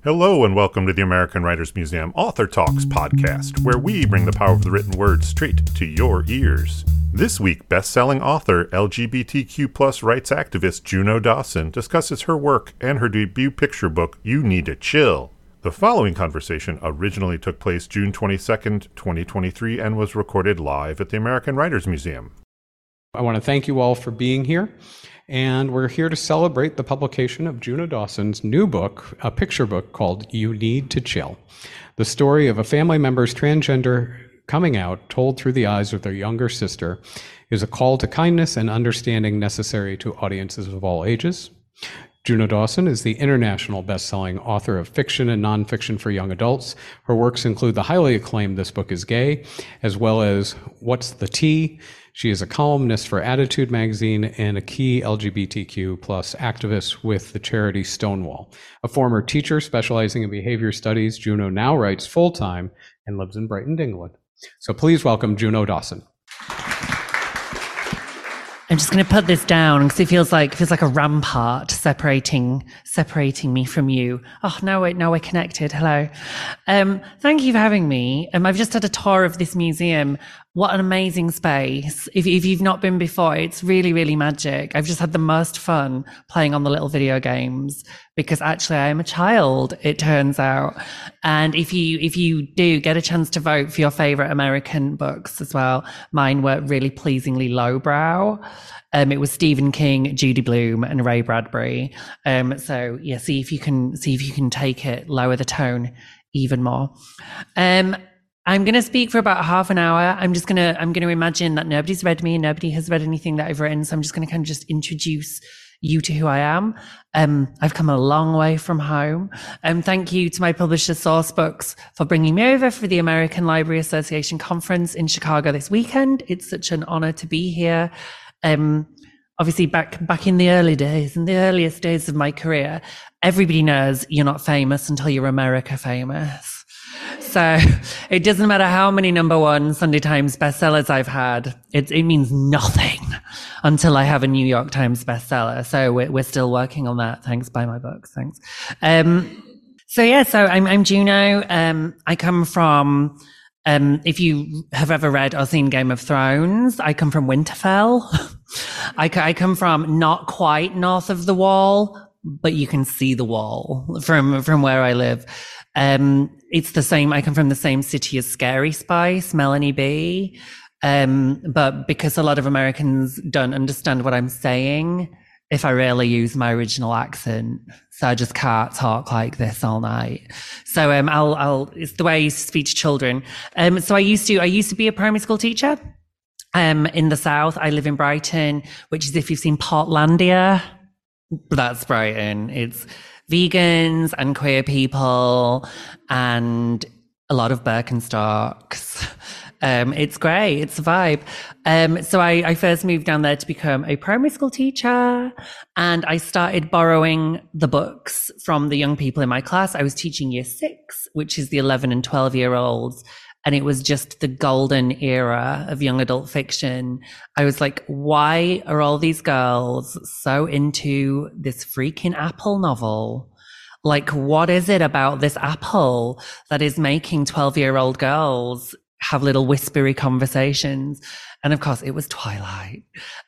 Hello and welcome to the American Writers Museum Author Talks podcast, where we bring the power of the written word straight to your ears. This week, best-selling author, LGBTQ+ rights activist Juno Dawson discusses her work and her debut picture book, You Need to Chill. The following conversation originally took place June 22nd, 2023, and was recorded live at the American Writers Museum. I want to thank you all for being here. And we're here to celebrate the publication of Juno Dawson's new book, a picture book called You Need to Chill. The story of a family member's transgender coming out, told through the eyes of their younger sister, is a call to kindness and understanding necessary to audiences of all ages. Juno Dawson is the international best-selling author of fiction and nonfiction for young adults. Her works include the highly acclaimed This Book is Gay, as well as What's the Tea? She is a columnist for Attitude magazine and a key LGBTQ+ activist with the charity Stonewall. A former teacher specializing in behavior studies, Juno now writes full-time and lives in Brighton, England. So please welcome Juno Dawson. I'm just going to put this down because it feels like a rampart separating me from you. Oh, now we're connected. Hello. Thank you for having me. I've just had a tour of this museum. What an amazing space. If you've not been before, it's really, really magic. I've just had the most fun playing on the little video games because actually I am a child, it turns out. And if you do get a chance to vote for your favorite American books as well, mine were really pleasingly lowbrow. It was Stephen King, Judy Blume, and Ray Bradbury. So yeah, see if you can take it, lower the tone even more. I'm going to speak for about half an hour. I'm going to imagine that nobody's read me and nobody has read anything that I've written. So I'm just going to kind of just introduce you to who I am. I've come a long way from home. Thank you to my publisher Sourcebooks for bringing me over for the American Library Association conference in Chicago this weekend. It's such an honor to be here. Obviously back in the early days, in the earliest days of my career, everybody knows you're not famous until you're America famous. So it doesn't matter how many #1 Sunday Times bestsellers I've had. It means nothing until I have a New York Times bestseller. So we're still working on that. Thanks, buy my books. Thanks. So I'm Juno. I come from, if you have ever read or seen Game of Thrones, I come from Winterfell. I come from not quite north of the wall, but you can see the wall from where I live. It's the same. I come from the same city as Scary Spice, Melanie B. But because a lot of Americans don't understand what I'm saying, if I rarely use my original accent, so I just can't talk like this all night. So, it's the way I used to speak to children. So I used to be a primary school teacher. In the South, I live in Brighton, which is, if you've seen Portlandia, that's Brighton. It's vegans and queer people and a lot of Birkenstocks. It's great. It's a vibe. So I first moved down there to become a primary school teacher, and I started borrowing the books from the young people in my class. I was teaching year 6, which is the 11 and 12-year-olds. And it was just the golden era of young adult fiction. I was like, why are all these girls so into this freaking Apple novel? Like, what is it about this Apple that is making 12-year-old girls have little whispery conversations? And of course, it was Twilight.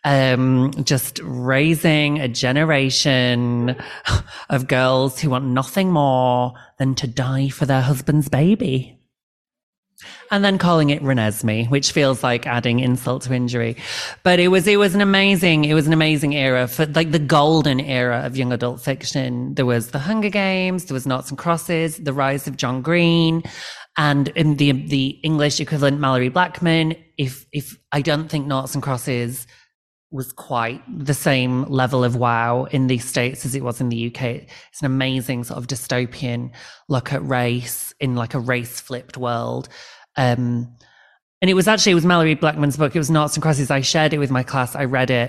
Just raising a generation of girls who want nothing more than to die for their husband's baby. And then calling it Renesmee, which feels like adding insult to injury. But it was an amazing era, for like the golden era of young adult fiction. There was The Hunger Games, there was Noughts and Crosses, The Rise of John Green, and in the English equivalent, Mallory Blackman. If I don't think Noughts and Crosses was quite the same level of wow in the States as it was in the UK. It's an amazing sort of dystopian look at race in like a race flipped world. And it was Mallory Blackman's book. It was Noughts and Crosses. I shared it with my class. I read it.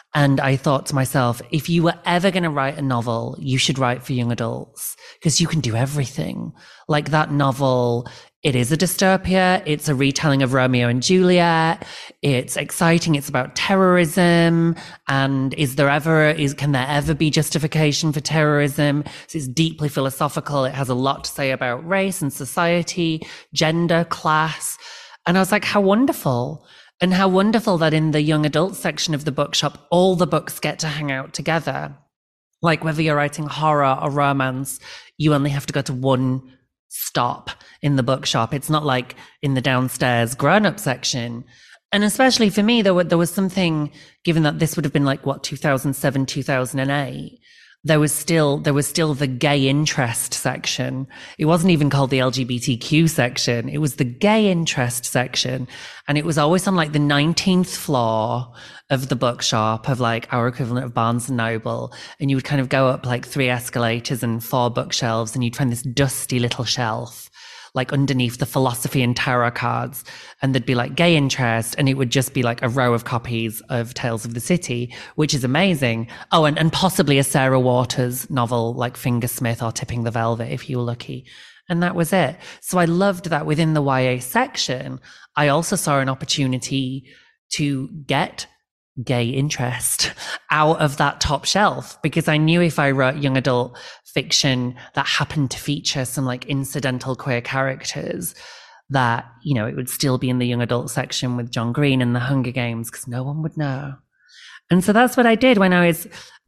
And I thought to myself, if you were ever going to write a novel, you should write for young adults because you can do everything. Like that novel, it is a dystopia. It's a retelling of Romeo and Juliet. It's exciting. It's about terrorism. And can there ever be justification for terrorism? So it's deeply philosophical. It has a lot to say about race and society, gender, class. And I was like, how wonderful. And how wonderful that in the young adult section of the bookshop, all the books get to hang out together. Like whether you're writing horror or romance, you only have to go to one stop in the bookshop. It's not like in the downstairs grown-up section. And especially for me, there was something, given that this would have been like, 2007, 2008, there was still the gay interest section. It wasn't even called the LGBTQ section. It was the gay interest section. And it was always on like the 19th floor of the bookshop, of like our equivalent of Barnes and Noble. And you would kind of go up like 3 escalators and 4 bookshelves, and you'd find this dusty little shelf like underneath the philosophy and tarot cards, and there'd be like gay interest, and it would just be like a row of copies of Tales of the City, which is amazing. Oh, and possibly a Sarah Waters novel like Fingersmith or Tipping the Velvet if you were lucky. And that was it. So I loved that within the YA section, I also saw an opportunity to get gay interest out of that top shelf, because I knew if I wrote young adult fiction that happened to feature some like incidental queer characters, that, you know, it would still be in the young adult section with John Green and the Hunger Games, because no one would know. And so that's what I did when I was,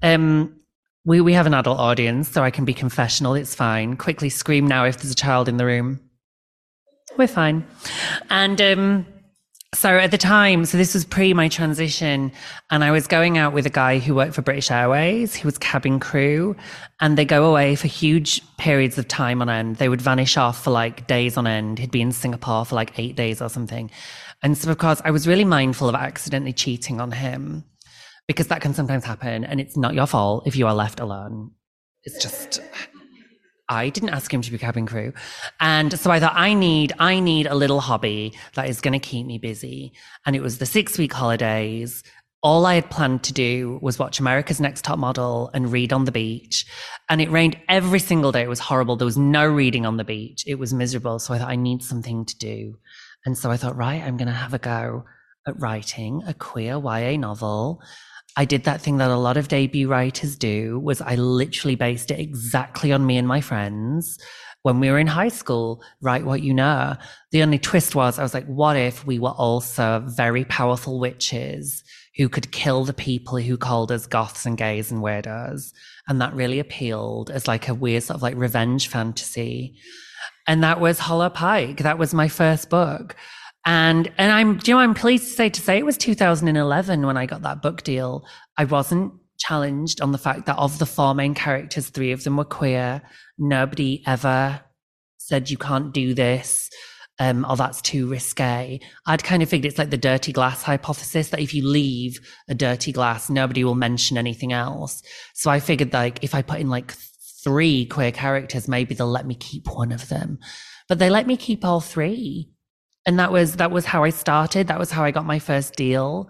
we have an adult audience, so I can be confessional. It's fine. Quickly scream now if there's a child in the room. We're fine. And, so at the time, so this was pre my transition, and I was going out with a guy who worked for British Airways. He was cabin crew, and they go away for huge periods of time on end. They would vanish off for like days on end. He'd be in Singapore for like 8 days or something. And so of course I was really mindful of accidentally cheating on him, because that can sometimes happen, and it's not your fault if you are left alone. It's just, I didn't ask him to be cabin crew. And so I thought, I need a little hobby that is going to keep me busy. And it was the 6-week holidays. All I had planned to do was watch America's Next Top Model and read on the beach. And it rained every single day. It was horrible. There was no reading on the beach. It was miserable. So I thought, I need something to do. And so I thought, right, I'm going to have a go at writing a queer YA novel. I did that thing that a lot of debut writers do, was I literally based it exactly on me and my friends. When we were in high school, write what you know. The only twist was, I was like, what if we were also very powerful witches who could kill the people who called us goths and gays and weirdos? And that really appealed as like a weird sort of like revenge fantasy. And that was Hollow Pike. That was my first book. And I'm pleased to say it was 2011 when I got that book deal. I wasn't challenged on the fact that of the 4 main characters, 3 of them were queer. Nobody ever said you can't do this, or that's too risque. I'd kind of figured it's like the dirty glass hypothesis, that if you leave a dirty glass, nobody will mention anything else. So I figured like if I put in like 3 queer characters, maybe they'll let me keep one of them. But they let me keep all 3. And that was how I started. That was how I got my first deal.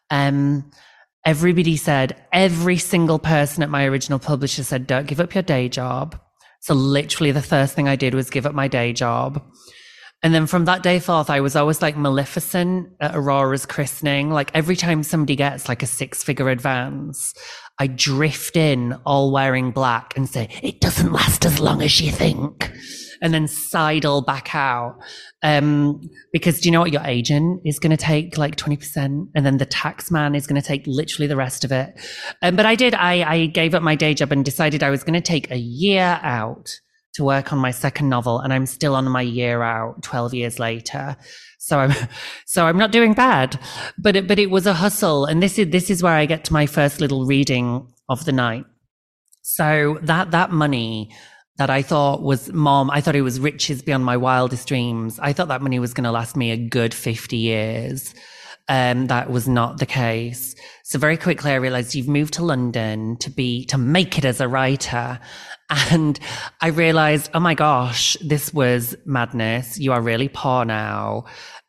Everybody said, every single person at my original publisher said, don't give up your day job. So literally the first thing I did was give up my day job. And then from that day forth, I was always like Maleficent at Aurora's christening. Like every time somebody gets like a 6-figure advance, I drift in all wearing black and say, it doesn't last as long as you think. And then sidle back out. Because do you know what? Your agent is going to take like 20%, and then the tax man is going to take literally the rest of it. But I gave up my day job and decided I was going to take a year out to work on my second novel. And I'm still on my year out 12 years later. So I'm not doing bad, but it was a hustle. And this is where I get to my first little reading of the night. So that money that I thought was I thought it was riches beyond my wildest dreams. I thought that money was going to last me a good 50 years. That was not the case. So very quickly I realized you've moved to London to make it as a writer. And I realized, oh my gosh, this was madness. You are really poor now.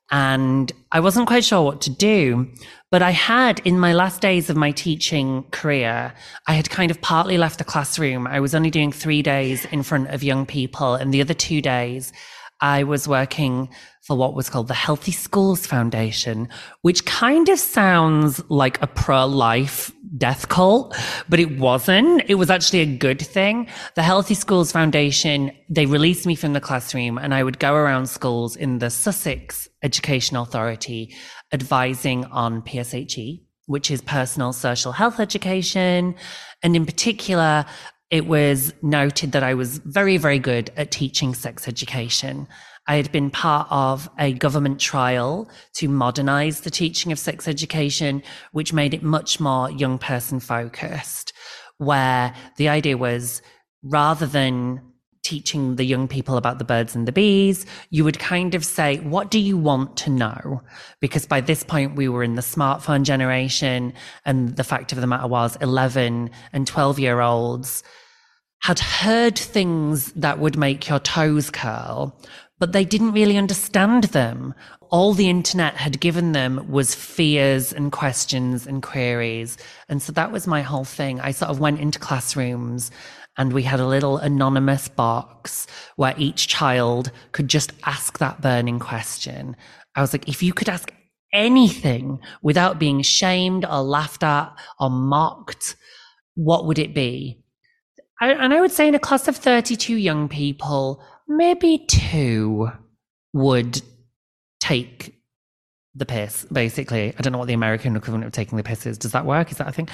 and I wasn't quite sure what to do. But I had, in my last days of my teaching career, I had kind of partly left the classroom. I was only doing 3 days in front of young people, and the other 2 days I was working for what was called the Healthy Schools Foundation, which kind of sounds like a pro-life death cult, but it wasn't. It was actually a good thing. The Healthy Schools Foundation, they released me from the classroom, and I would go around schools in the Sussex Education Authority advising on PSHE, which is personal social health education. And in particular, it was noted that I was very, very good at teaching sex education. I had been part of a government trial to modernize the teaching of sex education, which made it much more young person focused, where the idea was, rather than teaching the young people about the birds and the bees, you would kind of say, what do you want to know? Because by this point we were in the smartphone generation, and the fact of the matter was 11 and 12-year-olds had heard things that would make your toes curl, but they didn't really understand them. All the internet had given them was fears and questions and queries. And so that was my whole thing. I sort of went into classrooms, and we had a little anonymous box where each child could just ask that burning question. I was like, if you could ask anything without being shamed or laughed at or mocked, what would it be? And I would say in a class of 32 young people, maybe 2 would take the piss, basically. I don't know what the American equivalent of taking the piss is. Does that work? Is that a thing?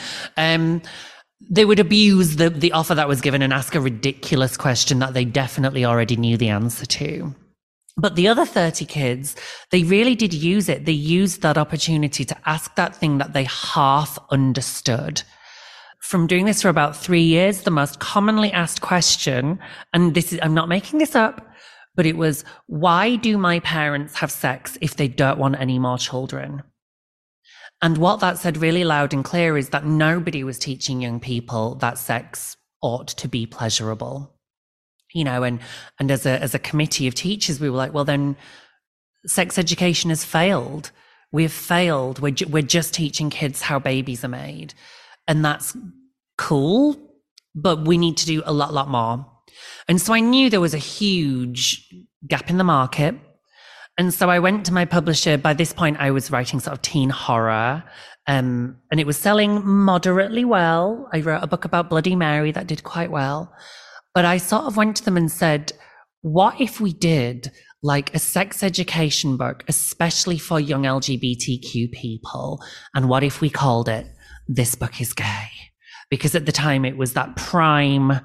They would abuse the offer that was given and ask a ridiculous question that they definitely already knew the answer to. But the other 30 kids, they really did use it. They used that opportunity to ask that thing that they half understood. From doing this for about 3 years, the most commonly asked question, and this is, I'm not making this up, but it was, why do my parents have sex if they don't want any more children? And what that said really loud and clear is that nobody was teaching young people that sex ought to be pleasurable. You know, and as a committee of teachers, we were like, well, then sex education has failed. We've failed. We're just teaching kids how babies are made. And that's cool, but we need to do a lot more. And so I knew there was a huge gap in the market. And so I went to my publisher. By this point, I was writing sort of teen horror, and it was selling moderately well. I wrote a book about Bloody Mary that did quite well. But I sort of went to them and said, what if we did like a sex education book, especially for young LGBTQ people? And what if we called it This Book is Gay? Because at the time it was that prime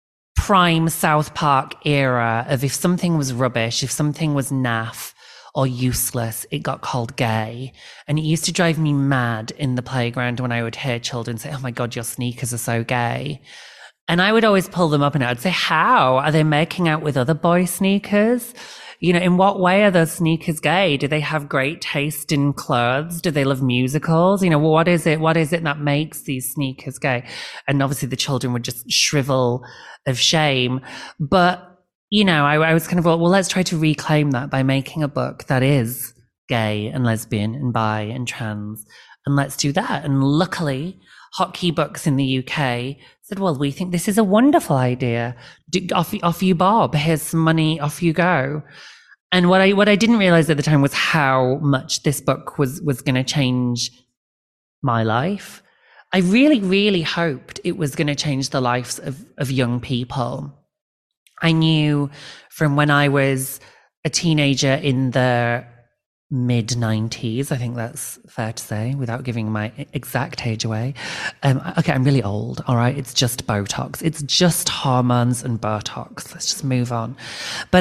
South Park era of, if something was rubbish, if something was naff or useless, it got called gay. And it used to drive me mad in the playground when I would hear children say, oh my God, your sneakers are so gay. And I would always pull them up and I'd say, how? Are they making out with other boy sneakers? You know, in what way are those sneakers gay? Do they have great taste in clothes? Do they love musicals? You know, what is it that makes these sneakers gay? And obviously the children would just shrivel of shame. But, you know, I was kind of, well, let's try to reclaim that by making a book that is gay and lesbian and bi and trans. And let's do that. And luckily, Hotkey Books in the UK said, well, we think this is a wonderful idea. Off you bob. Here's some money. Off you go. And what I didn't realize at the time was how much this book was going to change my life. I really, really hoped it was going to change the lives of young people. I knew from when I was a teenager in the mid-90s, I think that's fair to say, without giving my exact age away. Okay, I'm really old, all right? It's just Botox. It's just hormones and Botox. Let's just move on. But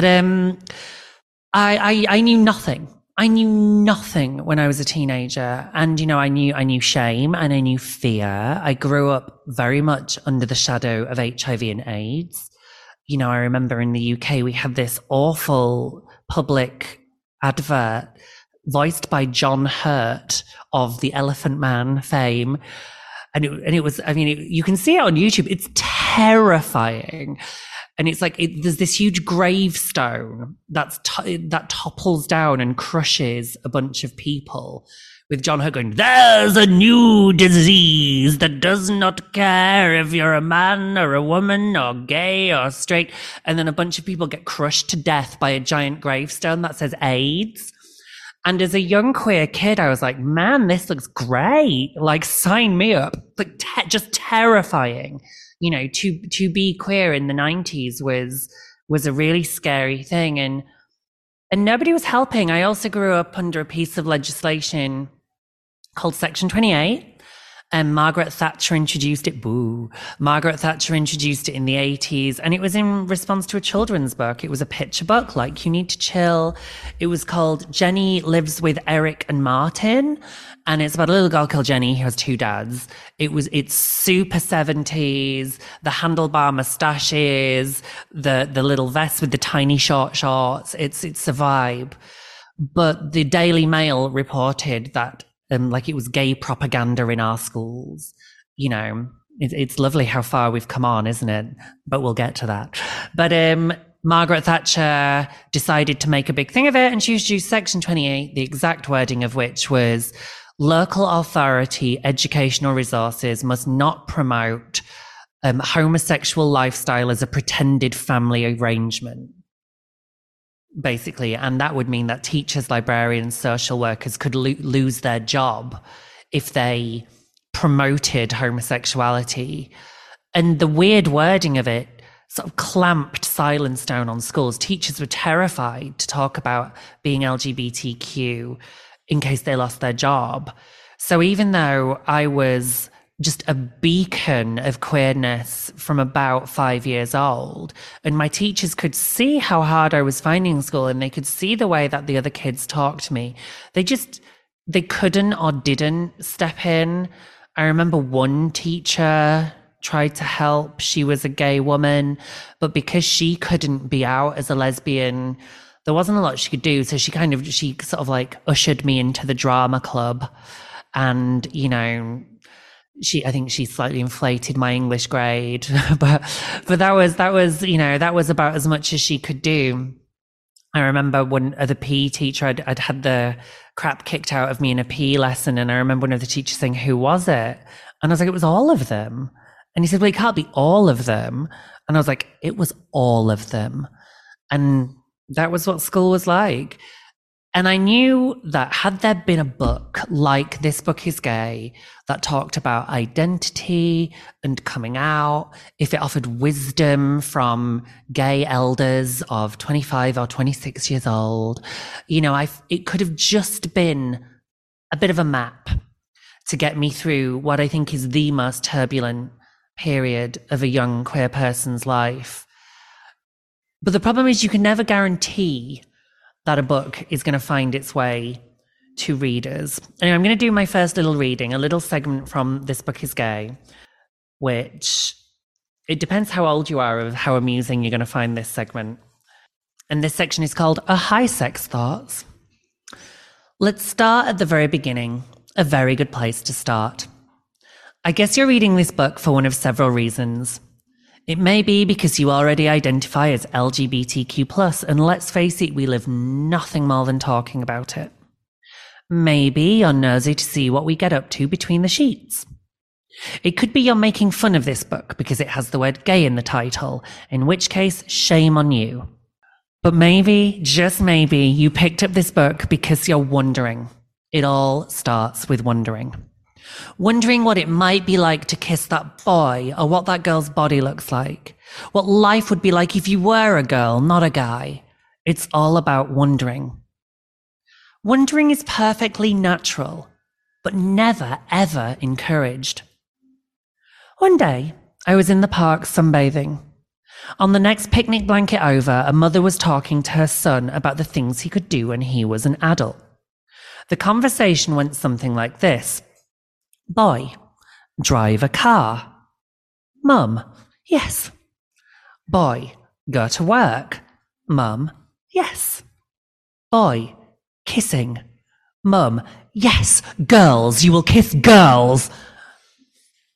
I knew nothing. I knew nothing when I was a teenager. And, you know, I knew shame and I knew fear. I grew up very much under the shadow of HIV and AIDS. You know, I remember in the UK, we had this awful public advert voiced by John Hurt of the Elephant Man fame, And it was, I mean, you can see it on YouTube. It's terrifying. And it's like, there's this huge gravestone that topples down and crushes a bunch of people, with John Hurt going, "There's a new disease that does not care if you're a man or a woman or gay or straight." And then a bunch of people get crushed to death by a giant gravestone that says AIDS. And as a young queer kid, I was like, man, this looks great. Like, sign me up. Like, just terrifying. You know, to be queer in the 90s was a really scary thing. And nobody was helping. I also grew up under a piece of legislation called Section 28. And Margaret Thatcher introduced it. Boo. Margaret Thatcher introduced it in the 80s. And it was in response to a children's book. It was a picture book, like You Need to Chill. It was called Jenny Lives with Eric and Martin. And it's about a little girl called Jenny who has two dads. It's super 70s, the handlebar mustaches, the little vest with the tiny short shorts. It's a vibe. But the Daily Mail reported that like it was gay propaganda in our schools. You know, it's lovely how far we've come on, isn't it? But we'll get to that. But Margaret Thatcher decided to make a big thing of it, and she introduced Section 28, the exact wording of which was, local authority educational resources must not promote homosexual lifestyle as a pretended family arrangement. Basically, and that would mean that teachers, librarians, social workers could lose their job if they promoted homosexuality. And the weird wording of it sort of clamped silence down on schools. Teachers were terrified to talk about being LGBTQ in case they lost their job. So even though I was just a beacon of queerness from about 5 years old, and my teachers could see how hard I was finding school, and they could see the way that the other kids talked to me, they couldn't or didn't step in. I remember one teacher tried to help. She was a gay woman, but because she couldn't be out as a lesbian, there wasn't a lot she could do. So she sort of like ushered me into the drama club. And, you know, I think she slightly inflated my English grade, but that was, you know, that was about as much as she could do. I remember when the PE teacher, I'd had the crap kicked out of me in a PE lesson. And I remember one of the teachers saying, "Who was it?" And I was like, "It was all of them." And he said, "Well, it can't be all of them." And I was like, "It was all of them." And that was what school was like. And I knew that had there been a book like This Book is Gay that talked about identity and coming out, if it offered wisdom from gay elders of 25 or 26 years old, you know, it could have just been a bit of a map to get me through what I think is the most turbulent period of a young queer person's life. But the problem is you can never guarantee that a book is going to find its way to readers. And I'm going to do my first little reading, a little segment from This Book is Gay, which it depends how old you are of how amusing you're going to find this segment. And this section is called A High Sex Thoughts. Let's start at the very beginning, a very good place to start. I guess you're reading this book for one of several reasons. It may be because you already identify as LGBTQ+, and let's face it, we live nothing more than talking about it. Maybe you're nosy to see what we get up to between the sheets. It could be you're making fun of this book because it has the word gay in the title, in which case, shame on you. But maybe, just maybe, you picked up this book because you're wondering. It all starts with wondering. Wondering what it might be like to kiss that boy, or what that girl's body looks like. What life would be like if you were a girl, not a guy. It's all about wondering. Wondering is perfectly natural, but never, ever encouraged. One day, I was in the park sunbathing. On the next picnic blanket over, a mother was talking to her son about the things he could do when he was an adult. The conversation went something like this. Boy, drive a car. Mum, yes. Boy, go to work. Mum, yes. Boy, kissing. Mum, yes, girls, you will kiss girls.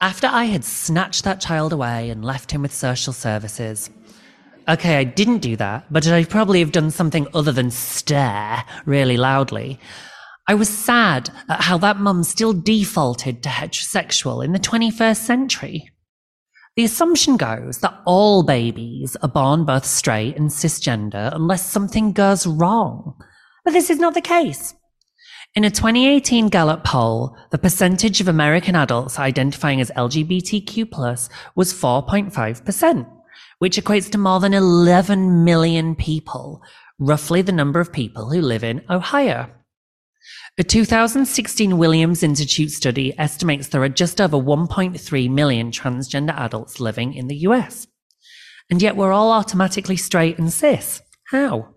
After I had snatched that child away and left him with social services. Okay, I didn't do that, but I'd probably have done something other than stare really loudly. I was sad at how that mum still defaulted to heterosexual in the 21st century. The assumption goes that all babies are born both straight and cisgender unless something goes wrong. But this is not the case. In a 2018 Gallup poll, the percentage of American adults identifying as LGBTQ+ was 4.5%, which equates to more than 11 million people, roughly the number of people who live in Ohio. A 2016 Williams Institute study estimates there are just over 1.3 million transgender adults living in the US. And yet we're all automatically straight and cis. How?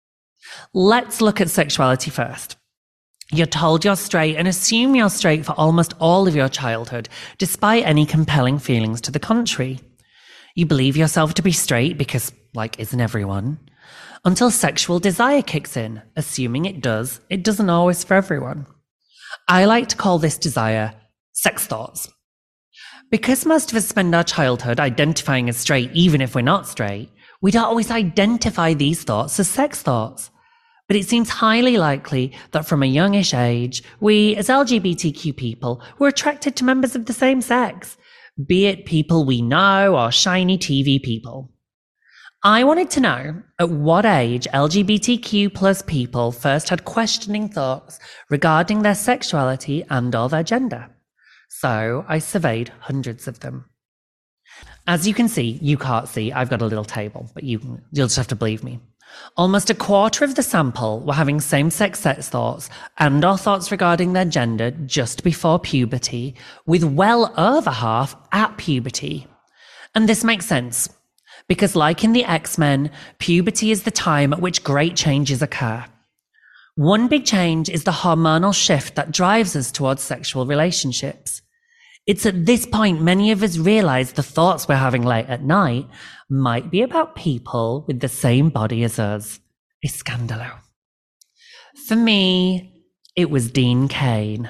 Let's look at sexuality first. You're told you're straight and assume you're straight for almost all of your childhood, despite any compelling feelings to the contrary. You believe yourself to be straight because, isn't everyone? Until sexual desire kicks in, assuming it does. It doesn't always for everyone. I like to call this desire sex thoughts. Because most of us spend our childhood identifying as straight even if we're not straight, we don't always identify these thoughts as sex thoughts. But it seems highly likely that from a youngish age, we, as LGBTQ people, were attracted to members of the same sex, be it people we know or shiny TV people. I wanted to know at what age LGBTQ+ people first had questioning thoughts regarding their sexuality and/or their gender. So I surveyed hundreds of them. As you can see, you can't see, I've got a little table, but you'll just have to believe me. Almost a quarter of the sample were having same-sex sex thoughts and/or thoughts regarding their gender just before puberty, with well over half at puberty. And this makes sense, because like in the X-Men, puberty is the time at which great changes occur. One big change is the hormonal shift that drives us towards sexual relationships. It's at this point many of us realize the thoughts we're having late at night might be about people with the same body as us. Iskandalo. For me, it was Dean Cain.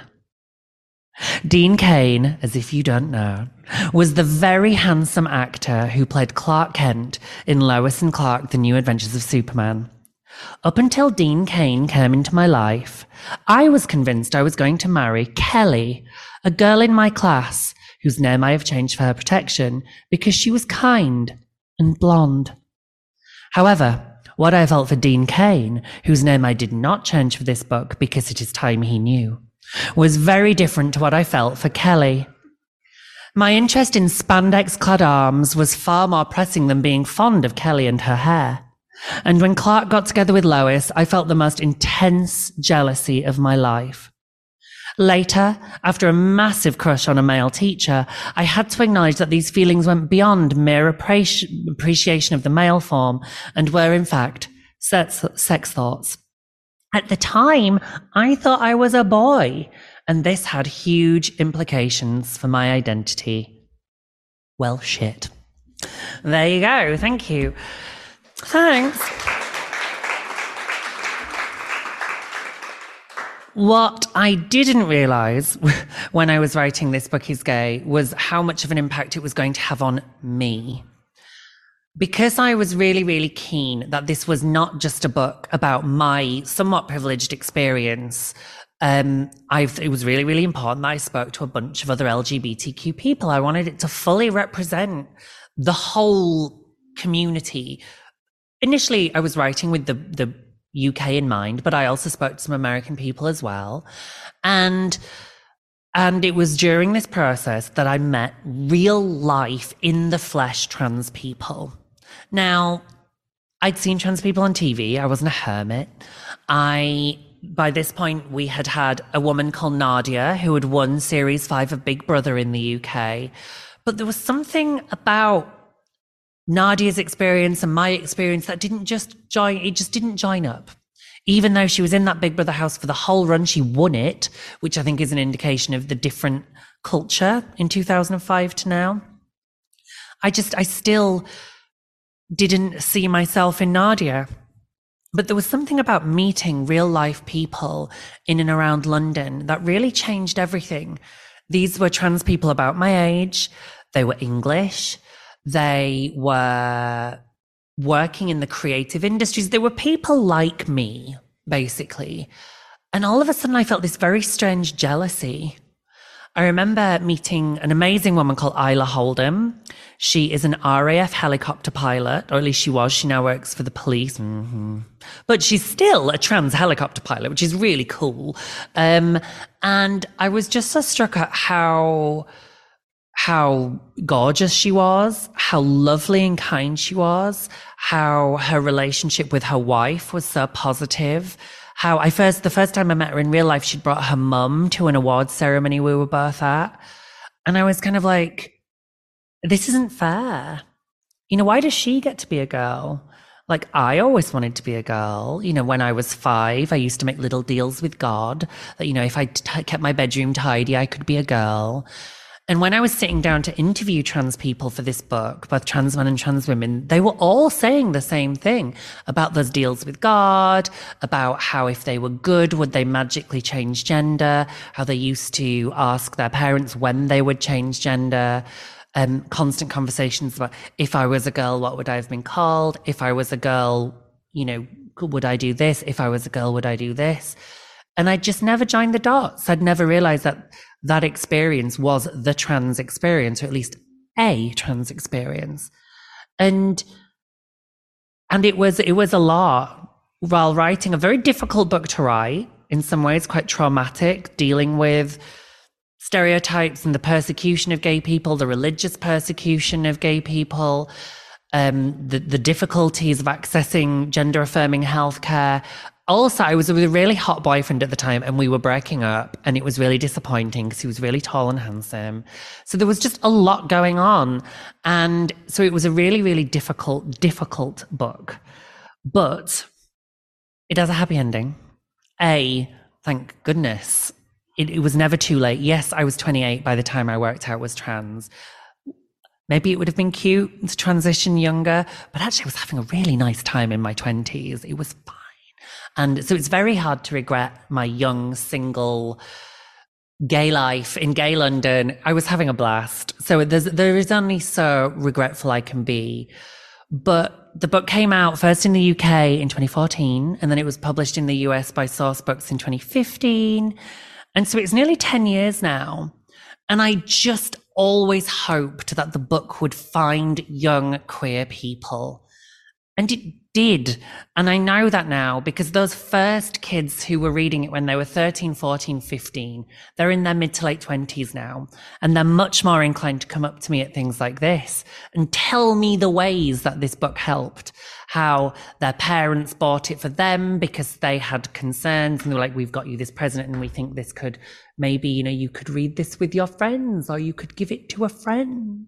Dean Cain, as if you don't know, was the very handsome actor who played Clark Kent in Lois and Clark: The New Adventures of Superman. Up until Dean Cain came into my life, I was convinced I was going to marry Kelly, a girl in my class whose name I have changed for her protection because she was kind and blonde. However, what I felt for Dean Cain, whose name I did not change for this book because it is time he knew, was very different to what I felt for Kelly. My interest in spandex-clad arms was far more pressing than being fond of Kelly and her hair. And when Clark got together with Lois, I felt the most intense jealousy of my life. Later, after a massive crush on a male teacher, I had to acknowledge that these feelings went beyond mere appreciation of the male form and were, in fact, sex thoughts. At the time, I thought I was a boy, and this had huge implications for my identity. Well, shit. There you go. Thank you. Thanks. What I didn't realize when I was writing This Book Is Gay was how much of an impact it was going to have on me. Because I was really, really keen that this was not just a book about my somewhat privileged experience, it was really, really important that I spoke to a bunch of other LGBTQ people. I wanted it to fully represent the whole community. Initially, I was writing with the UK in mind, but I also spoke to some American people as well. And it was during this process that I met real life in the flesh trans people. Now, I'd seen trans people on TV. I wasn't a hermit. By this point, we had a woman called Nadia who had won Series 5 of Big Brother in the UK. But there was something about Nadia's experience and my experience that didn't just join up. Even though she was in that Big Brother house for the whole run, she won it, which I think is an indication of the different culture in 2005 to now. I still didn't see myself in Nadia. But there was something about meeting real life people in and around London that really changed everything. These were trans people about my age. They were English. They were working in the creative industries. They were people like me, basically. And all of a sudden I felt this very strange jealousy. I remember meeting an amazing woman called Isla Holdham. She is an RAF helicopter pilot, or at least she was. She now works for the police. But she's still a trans helicopter pilot, which is really cool. And I was just so struck at how gorgeous she was, how lovely and kind she was, how her relationship with her wife was so positive. How the first time I met her in real life, she'd brought her mum to an awards ceremony we were both at. And I was kind of like, this isn't fair. Why does she get to be a girl? Like, I always wanted to be a girl. When I was 5, I used to make little deals with God that, if I kept my bedroom tidy, I could be a girl. And when I was sitting down to interview trans people for this book, both trans men and trans women, they were all saying the same thing about those deals with God, about how if they were good, would they magically change gender, how they used to ask their parents when they would change gender, constant conversations about if I was a girl, what would I have been called? If I was a girl, would I do this? If I was a girl, would I do this? And I just never joined the dots. I'd never realized that experience was the trans experience, or at least a trans experience. And it was a lot while writing a very difficult book to write, in some ways quite traumatic, dealing with stereotypes and the persecution of gay people, the religious persecution of gay people, the difficulties of accessing gender affirming healthcare. Also, I was with a really hot boyfriend at the time, and we were breaking up, and it was really disappointing because he was really tall and handsome. So there was just a lot going on. And so it was a really, really difficult book. But it has a happy ending. Thank goodness. It was never too late. Yes, I was 28 by the time I worked out was trans. Maybe it would have been cute to transition younger, but actually I was having a really nice time in my 20s. It was fine. And so it's very hard to regret my young, single, gay life in gay London. I was having a blast. So there is only so regretful I can be. But the book came out first in the UK in 2014, and then it was published in the US by Source Books in 2015. And so it's nearly 10 years now. And I just always hoped that the book would find young queer people. And it did. And I know that now because those first kids who were reading it when they were 13, 14, 15, they're in their mid to late 20s now. And they're much more inclined to come up to me at things like this and tell me the ways that this book helped, how their parents bought it for them because they had concerns and they were like, we've got you this present and we think this could maybe, you could read this with your friends, or you could give it to a friend,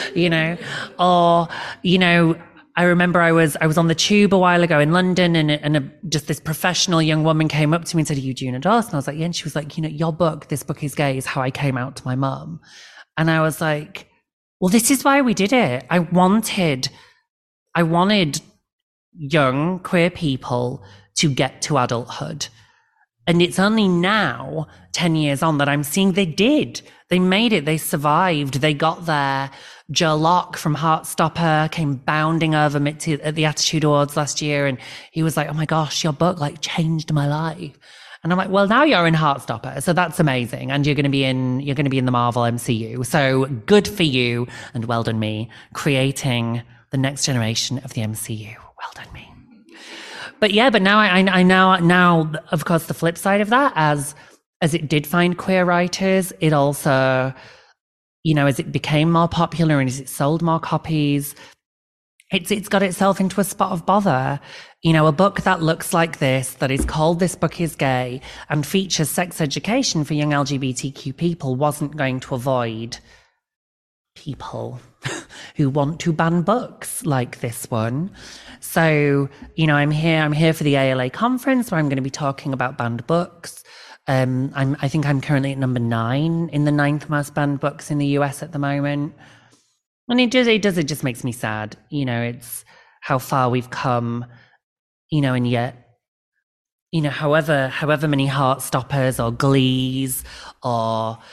or, I remember I was on the tube a while ago in London, and just this professional young woman came up to me and said, "Are you Juna Dawson?" I was like, "Yeah." And she was like, "Your book, This Book Is Gay, is how I came out to my mum." And I was like, well, this is why we did it. I wanted young queer people to get to adulthood. And it's only now, 10 years on, that I'm seeing they did. They made it. They survived. They got there. Joe Locke from Heartstopper came bounding over at the Attitude Awards last year, and he was like, "Oh my gosh, your book changed my life." And I'm like, well, now you're in Heartstopper, so that's amazing, and you're going to be in the Marvel MCU. So good for you, and well done me, creating the next generation of the MCU. Well done me. But yeah, but now I now of course the flip side of that, as it did find queer writers, it also, as it became more popular and as it sold more copies, it's got itself into a spot of bother. A book that looks like this, that is called This Book Is Gay and features sex education for young LGBTQ people, wasn't going to avoid people who want to ban books like this one. So, I'm here for the ALA conference where I'm going to be talking about banned books. I think I'm currently at number 9 in the 9th most banned books in the US at the moment. And it just makes me sad. It's how far we've come, and yet, however many Heartstoppers or Glees or,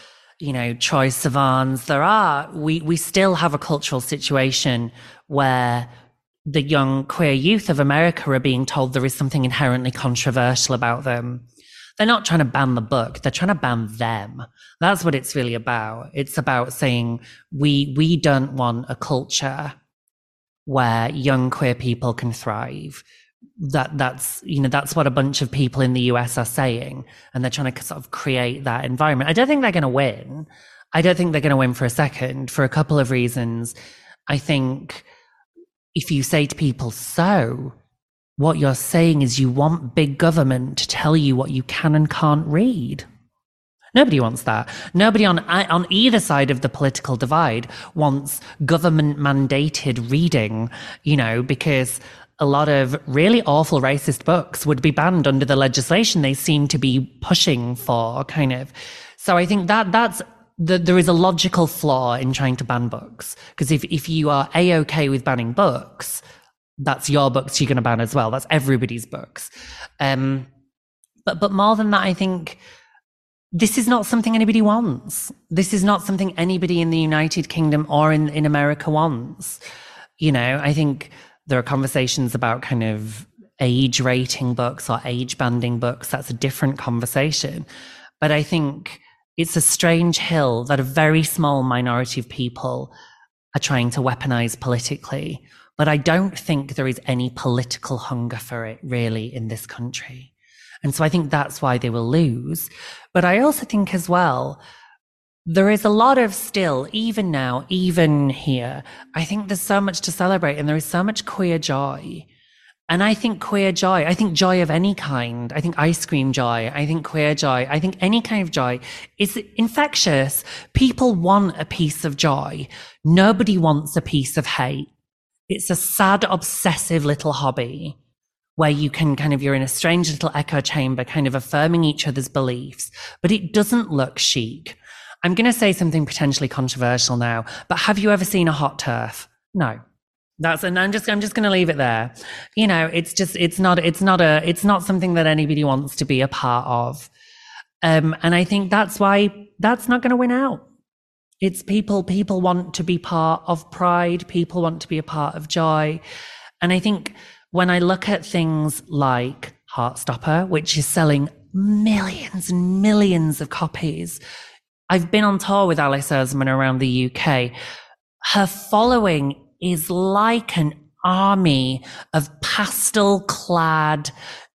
Troye Sivan's, we still have a cultural situation where the young queer youth of America are being told there is something inherently controversial about them. They're not trying to ban the book. They're trying to ban them. That's what it's really about. It's about saying we don't want a culture where young queer people can thrive. That's what a bunch of people in the US are saying. And they're trying to sort of create that environment. I don't think they're going to win. I don't think they're going to win for a second, for a couple of reasons. I think if you say to people, so what you're saying is you want big government to tell you what you can and can't read. Nobody wants that. Nobody on either side of the political divide wants government mandated reading, because a lot of really awful racist books would be banned under the legislation they seem to be pushing for, kind of. So I think there is a logical flaw in trying to ban books, because if you are A-okay with banning books, that's your books you're going to ban as well. That's everybody's books. But more than that, I think this is not something anybody wants. This is not something anybody in the United Kingdom or in America wants. I think there are conversations about kind of age rating books or age banding books. That's a different conversation. But I think it's a strange hill that a very small minority of people are trying to weaponize politically. But I don't think there is any political hunger for it really in this country. And so I think that's why they will lose. But I also think as well, there is a lot of still, even now, even here, I think there's so much to celebrate and there is so much queer joy. And I think queer joy, I think joy of any kind, I think ice cream joy, I think queer joy, I think any kind of joy is infectious. People want a piece of joy. Nobody wants a piece of hate. It's a sad, obsessive little hobby where you can you're in a strange little echo chamber, kind of affirming each other's beliefs, but it doesn't look chic. I'm going to say something potentially controversial now, but have you ever seen a hot turf? No. I'm just going to leave it there. It's not something that anybody wants to be a part of. And I think that's why that's not going to win out. It's people want to be part of pride. People want to be a part of joy. And I think when I look at things like Heartstopper, which is selling millions and millions of copies, I've been on tour with Alice Oseman around the UK. Her following is like an army of pastel-clad,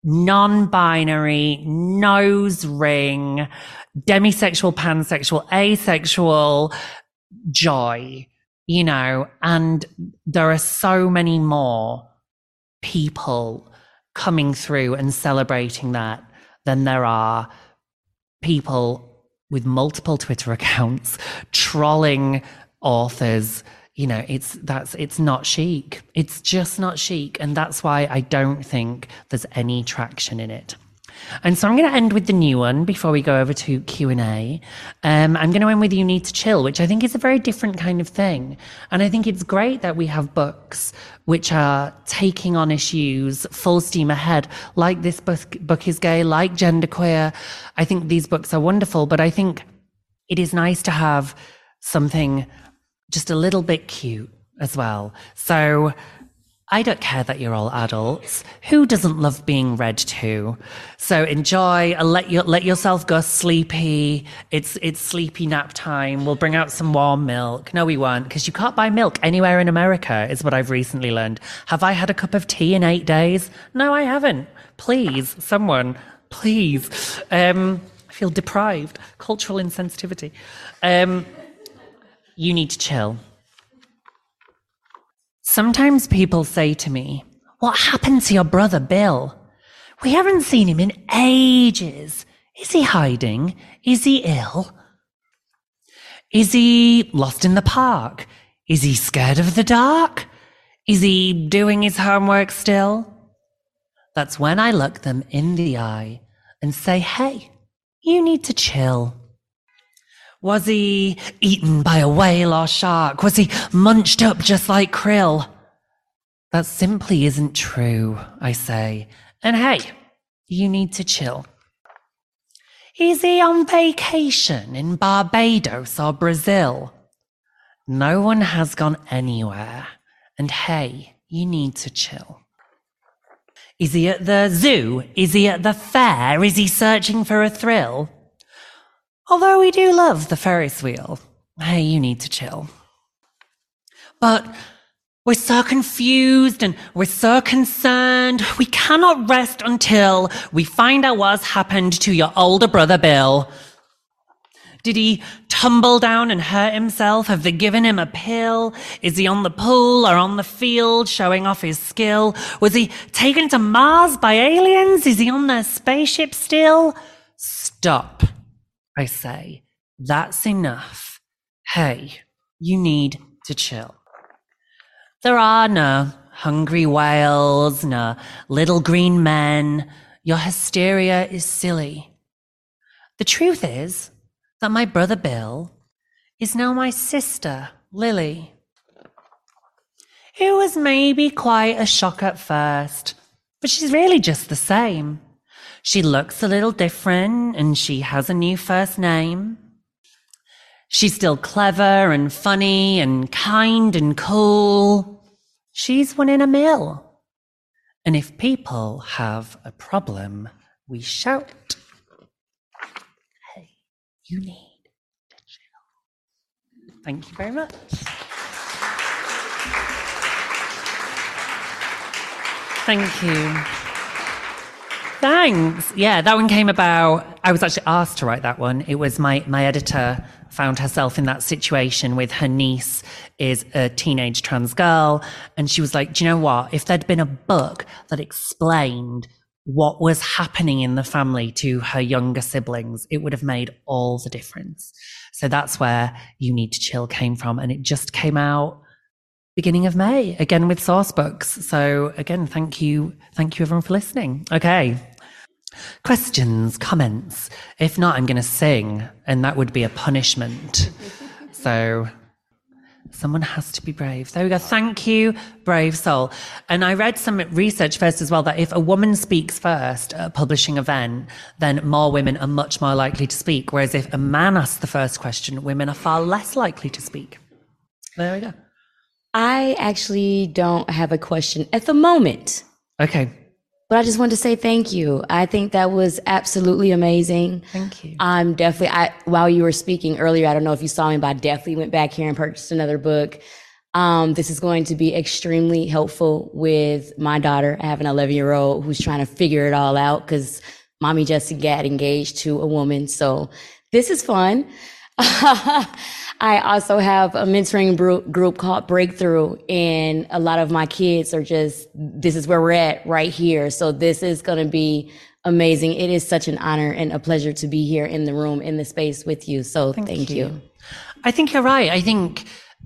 non-binary, nose ring, demisexual, pansexual, asexual joy, and there are so many more people coming through and celebrating that than there are people with multiple Twitter accounts trolling authors. It's not chic. It's just not chic. And that's why I don't think there's any traction in it. And so I'm going to end with the new one before we go over to Q&A. I'm going to end with You Need to Chill, which I think is a very different kind of thing. And I think it's great that we have books which are taking on issues full steam ahead, like this book is gay, like genderqueer. I think these books are wonderful, but I think it is nice to have something just a little bit cute as well. So I don't care that you're all adults. Who doesn't love being read to? So enjoy, let yourself go sleepy. It's sleepy nap time. We'll bring out some warm milk. No, we won't, because you can't buy milk anywhere in America, is what I've recently learned. Have I had a cup of tea in 8 days? No, I haven't. Please, someone, please. I feel deprived. Cultural insensitivity. You need to chill. Sometimes people say to me, what happened to your brother, Bill? We haven't seen him in ages. Is he hiding? Is he ill? Is he lost in the park? Is he scared of the dark? Is he doing his homework still? That's when I look them in the eye and say, hey, you need to chill. Was he eaten by a whale or shark? Was he munched up just like krill? That simply isn't true, I say. And hey, you need to chill. Is he on vacation in Barbados or Brazil? No one has gone anywhere. And hey, you need to chill. Is he at the zoo? Is he at the fair? Is he searching for a thrill? Although we do love the Ferris wheel. Hey, you need to chill. But we're so confused and we're so concerned. We cannot rest until we find out what's happened to your older brother, Bill. Did he tumble down and hurt himself? Have they given him a pill? Is he on the pool or on the field showing off his skill? Was he taken to Mars by aliens? Is he on their spaceship still? Stop, I say. That's enough. Hey, you need to chill. There are no hungry whales, no little green men. Your hysteria is silly. The truth is that my brother Bill is now my sister, Lily. It was maybe quite a shock at first, but she's really just the same. She looks a little different and she has a new first name. She's still clever and funny and kind and cool. She's one in a mill. And if people have a problem, we shout. Hey, you need to chill. Thank you very much. Thank you. Thanks. Yeah, that one came about, I was actually asked to write that one. It was my editor found herself in that situation with her niece is a teenage trans girl. And she was like, do you know what? If there'd been a book that explained what was happening in the family to her younger siblings, it would have made all the difference. So that's where You Need to Chill came from. And it just came out beginning of May, again with Sourcebooks. So again, thank you everyone for listening. Okay. Questions, comments. If not, I'm going to sing, and that would be a punishment. So someone has to be brave. There we go. Thank you, brave soul. And I read some research first as well that if a woman speaks first at a publishing event, then more women are much more likely to speak. Whereas if a man asks the first question, women are far less likely to speak. There we go. I actually don't have a question at the moment. Okay. But I just wanted to say thank you. I think that was absolutely amazing. Thank you. I'm definitely, while you were speaking earlier, I don't know if you saw me, but I definitely went back here and purchased another book. This is going to be extremely helpful with my daughter. I have an 11-year-old who's trying to figure it all out because mommy just got engaged to a woman. So this is fun. I also have a mentoring group called Breakthrough, and a lot of my kids are this is where we're at right here. So this is going to be amazing. It is such an honor and a pleasure to be here in the room, in the space with you. So thank you. I think you're right. I think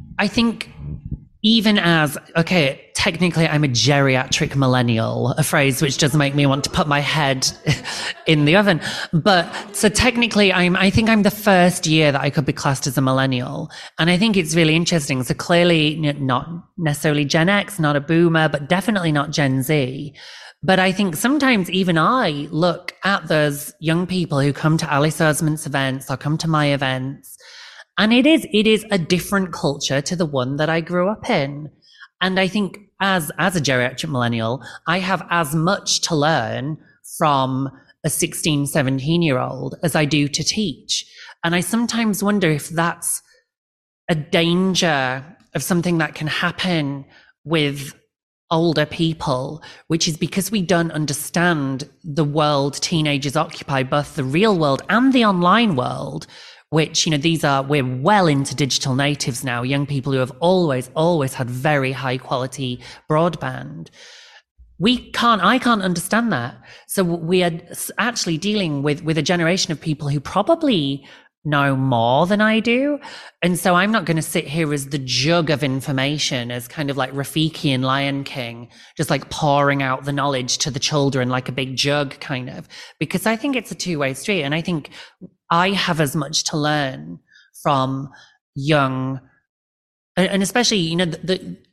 even as, okay, technically I'm a geriatric millennial, a phrase which does make me want to put my head in the oven. But so technically I think I'm the first year that I could be classed as a millennial. And I think it's really interesting. So clearly not necessarily Gen X, not a boomer, but definitely not Gen Z. But I think sometimes even I look at those young people who come to Alice Oseman's events or come to my events, and it is a different culture to the one that I grew up in. And I think as a geriatric millennial, I have as much to learn from a 16, 17-year-old as I do to teach. And I sometimes wonder if that's a danger of something that can happen with older people, which is because we don't understand the world teenagers occupy, both the real world and the online world, which, we're well into digital natives now, young people who have always had very high quality broadband. I can't understand that. So we are actually dealing with a generation of people who probably know more than I do. And so I'm not going to sit here as the jug of information, as kind of like Rafiki in Lion King, just like pouring out the knowledge to the children like a big jug kind of, because I think it's a two-way street. And I think I have as much to learn from young, and especially,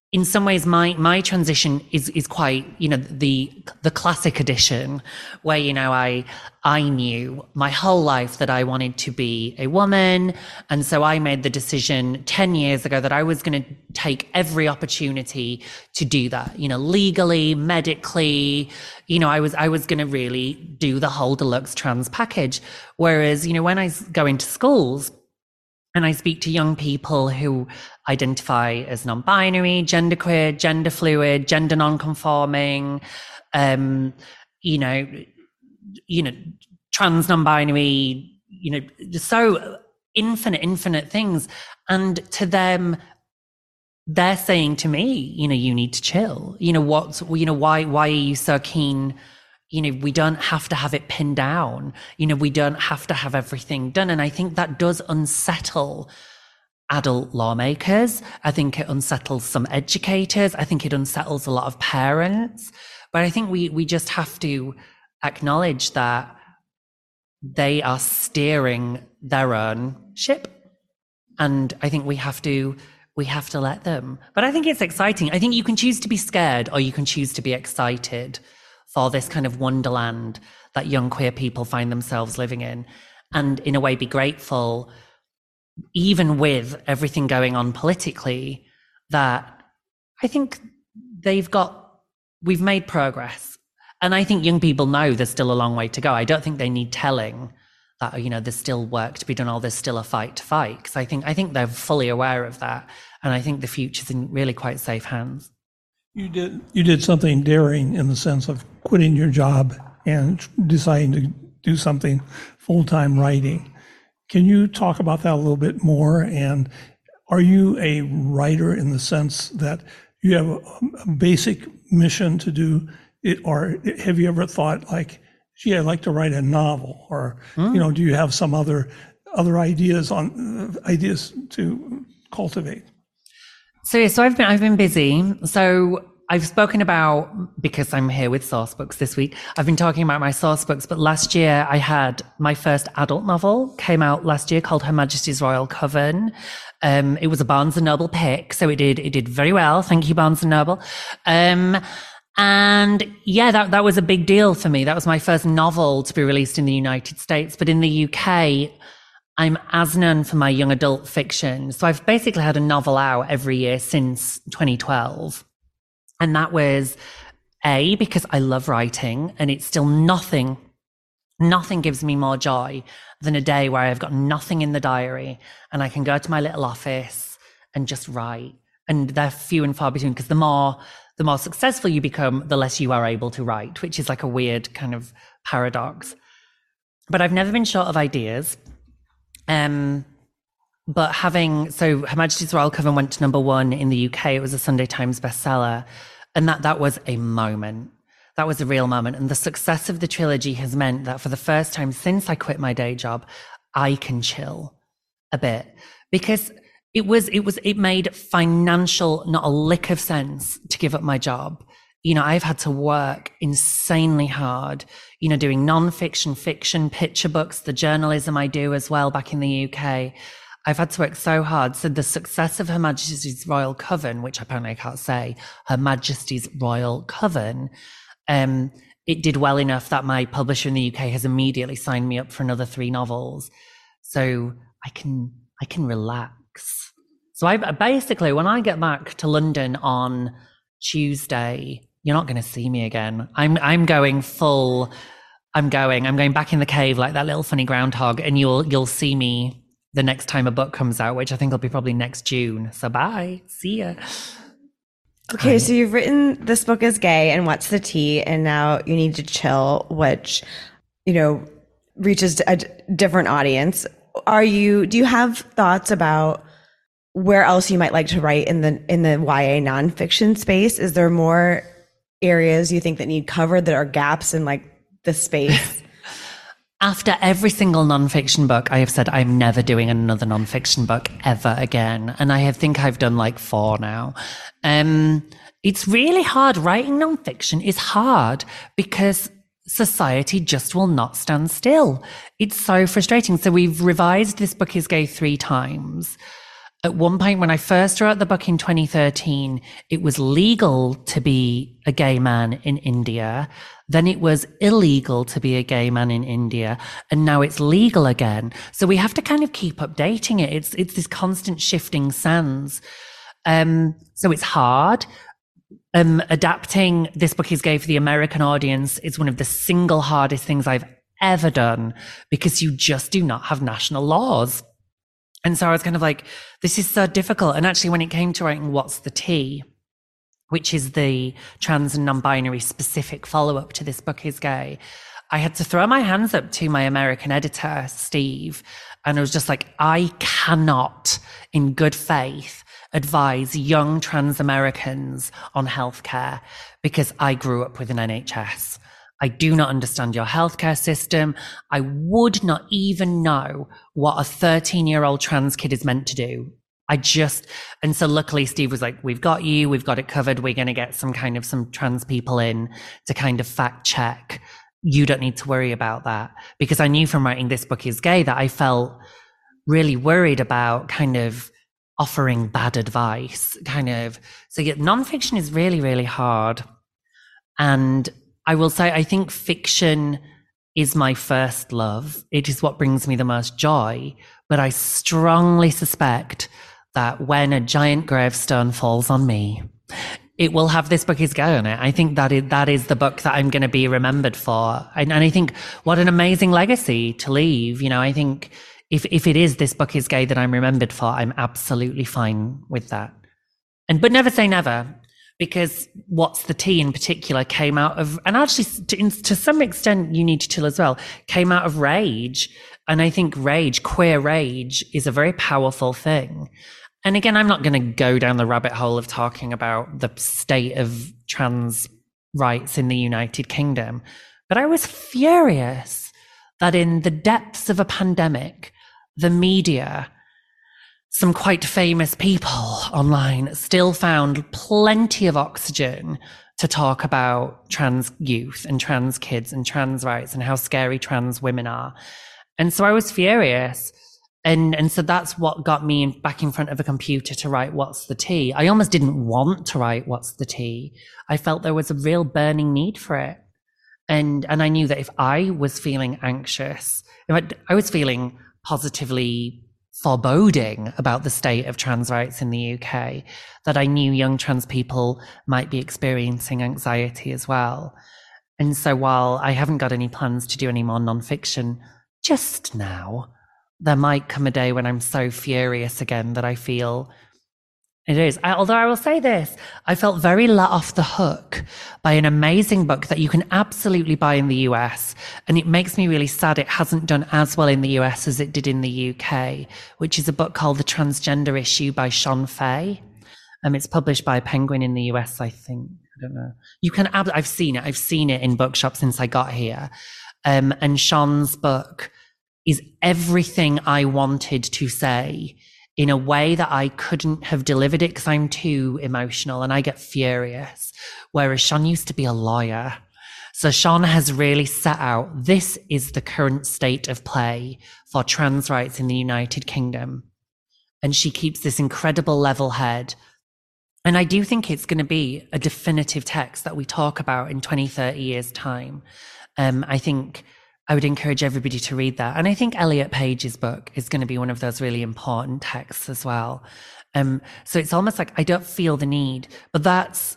in some ways, my transition is quite, the classic edition where, I knew my whole life that I wanted to be a woman. And so I made the decision 10 years ago that I was going to take every opportunity to do that, legally, medically, I was going to really do the whole deluxe trans package. Whereas, when I go into schools, and I speak to young people who identify as non-binary, genderqueer, gender fluid, gender non-conforming, trans non-binary, so infinite things. And to them, they're saying to me, you need to chill. Why are you so keen? We don't have to have it pinned down. We don't have to have everything done. And I think that does unsettle adult lawmakers. I think it unsettles some educators. I think it unsettles a lot of parents. But I think we just have to acknowledge that they are steering their own ship. And I think we have to let them. But I think it's exciting. I think you can choose to be scared or you can choose to be excited for this kind of wonderland that young queer people find themselves living in, and in a way be grateful, even with everything going on politically, that I think we've made progress. And I think young people know there's still a long way to go. I don't think they need telling that, there's still work to be done or there's still a fight to fight, because I think they're fully aware of that. And I think the future's in really quite safe hands. You did something daring in the sense of quitting your job and deciding to do something full-time writing. Can you talk about that a little bit more? And are you a writer in the sense that you have a basic mission to do it, or have you ever thought like, gee, I'd like to write a novel, or do you have some other ideas to cultivate? So I've been busy. So I've spoken about, because I'm here with Source Books this week, I've been talking about my Source Books, but last year I had my first adult novel came out last year called Her Majesty's Royal Coven. It was a Barnes & Noble pick, so it did very well. Thank you, Barnes & Noble. And yeah, that was a big deal for me. That was my first novel to be released in the United States, but in the UK, I'm as known for my young adult fiction. So I've basically had a novel out every year since 2012. And that was because I love writing, and it's still nothing gives me more joy than a day where I've got nothing in the diary and I can go to my little office and just write. And they're few and far between, because the more successful you become, the less you are able to write, which is like a weird kind of paradox. But I've never been short of ideas. But Her Majesty's Royal Coven went to #1 in the UK. It was a Sunday Times bestseller. And that was a moment. That was a real moment. And the success of the trilogy has meant that for the first time since I quit my day job, I can chill a bit, because it made financial, not a lick of sense to give up my job. I've had to work insanely hard, doing non-fiction, fiction, picture books, the journalism I do as well back in the UK. I've had to work so hard. So the success of Her Majesty's Royal Coven, which apparently I can't say, Her Majesty's Royal Coven, it did well enough that my publisher in the UK has immediately signed me up for another 3 novels. So I can relax. So I basically, when I get back to London on Tuesday, you're not going to see me again. I'm going back in the cave like that little funny groundhog, and you'll see me the next time a book comes out, which I think will be probably next June. So bye. See ya. Okay, so you've written This Book is Gay and What's the Tea, and now You Need to Chill, which, reaches a different audience. Do you have thoughts about where else you might like to write in the YA nonfiction space? Is there more areas you think that need covered, that are gaps in like the space? After every single nonfiction book, I have said I'm never doing another nonfiction book ever again. And I think I've done like 4 now. It's really hard. Writing nonfiction is hard because society just will not stand still. It's so frustrating. So we've revised This Book is Gay 3 times. at one point when I first wrote the book in 2013, it was legal to be a gay man in India. Then it was illegal to be a gay man in India. And now it's legal again. So we have to kind of keep updating it. It's this constant shifting sands. So it's hard. Adapting This Book is Gay for the American audience is one of the single hardest things I've ever done, because you just do not have national laws. And so I was kind of like, this is so difficult. And actually, when it came to writing What's the Tea, which is the trans and non-binary specific follow-up to This Book is Gay, I had to throw my hands up to my American editor, Steve. And I was just like, I cannot, in good faith, advise young trans Americans on healthcare, because I grew up with an NHS. I do not understand your healthcare system. I would not even know what a 13-year-old trans kid is meant to do. And so luckily Steve was like, we've got it covered. We're going to get some trans people in to kind of fact check. You don't need to worry about that. Because I knew from writing This Book is Gay that I felt really worried about kind of offering bad advice, So yeah, nonfiction is really, really hard. And I will say, I think fiction is my first love. It is what brings me the most joy. But I strongly suspect that when a giant gravestone falls on me, it will have This Book is Gay on it. I think that is the book that I'm going to be remembered for. And I think what an amazing legacy to leave. I think if it is This Book is Gay that I'm remembered for, I'm absolutely fine with that. But never say never. Because What's the Tea in particular came out of, and actually to some extent You Need to Chill as well, came out of rage. And I think queer rage is a very powerful thing. And again, I'm not going to go down the rabbit hole of talking about the state of trans rights in the United Kingdom. But I was furious that in the depths of a pandemic, the media, some quite famous people online, still found plenty of oxygen to talk about trans youth and trans kids and trans rights and how scary trans women are. And so I was furious. And so that's what got me back in front of a computer to write What's the Tea. I almost didn't want to write What's the Tea. I felt there was a real burning need for it. And I knew that if I was feeling anxious, if I was feeling positively foreboding about the state of trans rights in the UK, that I knew young trans people might be experiencing anxiety as well. And so while I haven't got any plans to do any more nonfiction just now, there might come a day when I'm so furious again that I feel it is. Although I will say this, I felt very let off the hook by an amazing book that you can absolutely buy in the US. And it makes me really sad it hasn't done as well in the US as it did in the UK, which is a book called The Transgender Issue by Sean Fay. It's published by Penguin in the US, I think. I don't know. You can, I've seen it. I've seen it in bookshops since I got here. And Sean's book is everything I wanted to say in a way that I couldn't have delivered it because I'm too emotional and I get furious. Whereas Sean used to be a lawyer. So Sean has really set out, this is the current state of play for trans rights in the United Kingdom. And she keeps this incredible level head. And I do think it's going to be a definitive text that we talk about in 20, 30 years' time. I think I would encourage everybody to read that. And I think Elliot Page's book is going to be one of those really important texts as well. So it's almost like I don't feel the need, but that's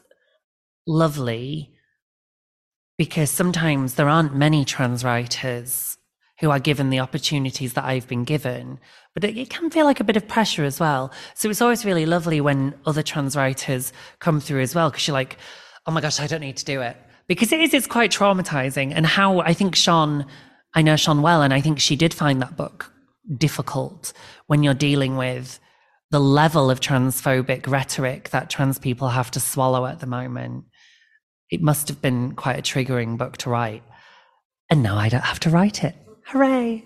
lovely because sometimes there aren't many trans writers who are given the opportunities that I've been given, but it can feel like a bit of pressure as well. So it's always really lovely when other trans writers come through as well, because you're like, oh my gosh, I don't need to do it. Because it's quite traumatizing. And how I think I know Sean well, and I think she did find that book difficult when you're dealing with the level of transphobic rhetoric that trans people have to swallow at the moment. It must have been quite a triggering book to write. And now I don't have to write it. Hooray.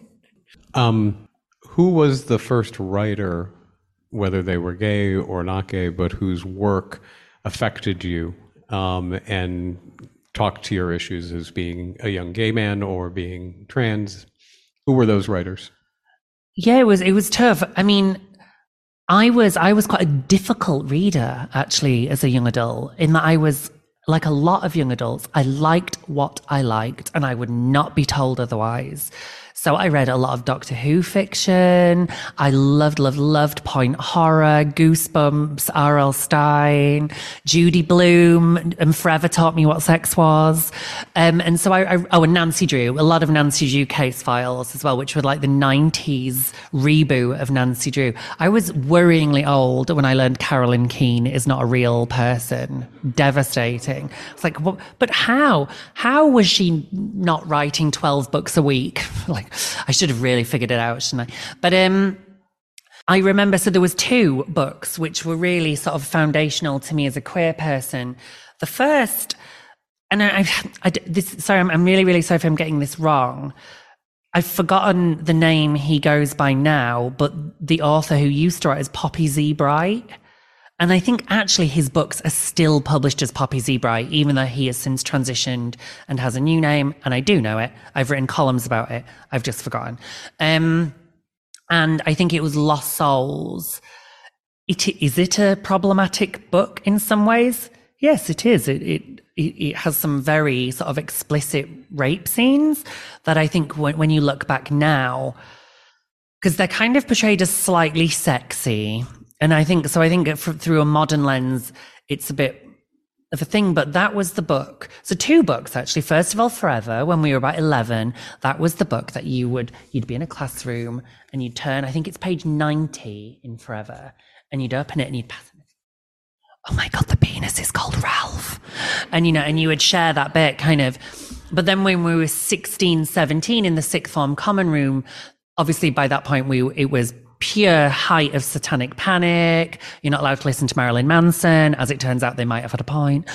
Who was the first writer, whether they were gay or not gay, but whose work affected you and talked to your issues as being a young gay man or being trans? Who were those writers? Yeah, it was tough. I mean, I was quite a difficult reader, actually, as a young adult, in that I was, like a lot of young adults, I liked what I liked, and I would not be told otherwise. So I read a lot of Doctor Who fiction. I loved point horror, Goosebumps, R.L. Stein, Judy Blume, and Forever Taught Me What Sex Was. And so and Nancy Drew, a lot of Nancy Drew case files as well, which were like the 90s reboot of Nancy Drew. I was worryingly old when I learned Carolyn Keene is not a real person. Devastating. It's like, well, but how? How was she not writing 12 books a week? Like, I should have really figured it out, shouldn't I? But I remember, so there was 2 books which were really sort of foundational to me as a queer person. The first, and I'm really sorry if I'm getting this wrong. I've forgotten the name he goes by now, but the author who used to write is Poppy Zebright. And I think actually his books are still published as Poppy Zebright, even though he has since transitioned and has a new name. And I do know it. I've written columns about it. I've just forgotten. And I think it was Lost Souls. Is it a problematic book in some ways? Yes, it is. It has some very sort of explicit rape scenes that I think when you look back now, because they're kind of portrayed as slightly sexy. And I think through a modern lens, it's a bit of a thing, but that was the book. So 2 books, actually. First of all, Forever, when we were about 11, that was the book that you'd be in a classroom and you'd turn, I think it's page 90 in Forever, and you'd open it and you'd pass it. Oh my God, the penis is called Ralph. And, and you would share that bit kind of. But then when we were 16, 17 in the sixth form common room, obviously by that point, it was pure height of satanic panic. You're not allowed to listen to Marilyn Manson. As it turns out, they might have had a point.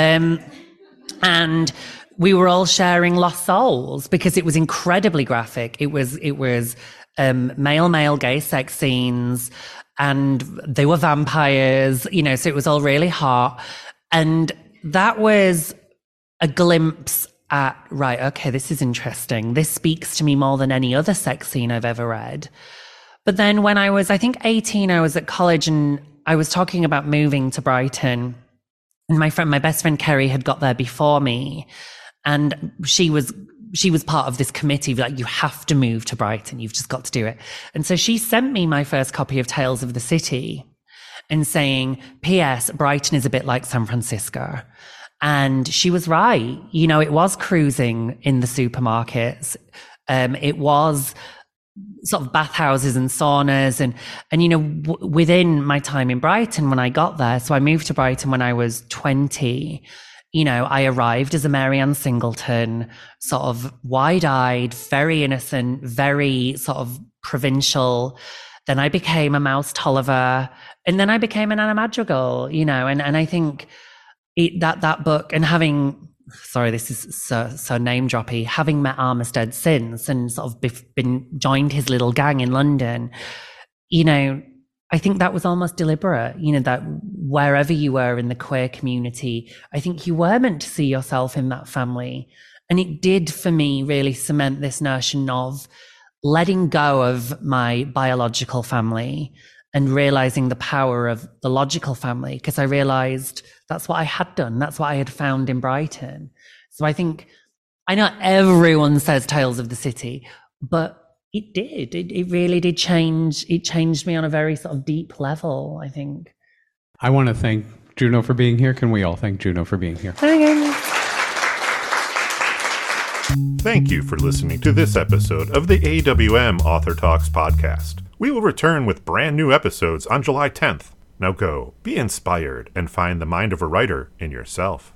And we were all sharing Lost Souls because it was incredibly graphic. It was male gay sex scenes, and they were vampires, so it was all really hot. And that was a glimpse at, right, okay, this is interesting. This speaks to me more than any other sex scene I've ever read. But then when I was, I think 18, I was at college and I was talking about moving to Brighton. And my best friend Kerry had got there before me. And she was part of this committee, like, you have to move to Brighton. You've just got to do it. And so she sent me my first copy of Tales of the City and saying, P.S., Brighton is a bit like San Francisco. And she was right. It was cruising in the supermarkets. It was sort of bathhouses and saunas and within my time in Brighton when I got there. So I moved to Brighton when I was 20. I arrived as a Mary Ann Singleton, sort of wide-eyed, very innocent, very sort of provincial. Then I became a Mouse Tolliver, and then I became an Anna Madrigal, and I think that book, and having, sorry, this is so name droppy, having met Armistead since and sort of been joined his little gang in London, I think that was almost deliberate, that wherever you were in the queer community, I think you were meant to see yourself in that family. And it did, for me, really cement this notion of letting go of my biological family and realizing the power of the logical family, because I realized that's what I had done. That's what I had found in Brighton. So I think, I know everyone says Tales of the City, but it did. It really did change. It changed me on a very sort of deep level, I think. I want to thank Juno for being here. Can we all thank Juno for being here? Thank you for listening to this episode of the AWM Author Talks podcast. We will return with brand new episodes on July 10th. Now go, be inspired, and find the mind of a writer in yourself.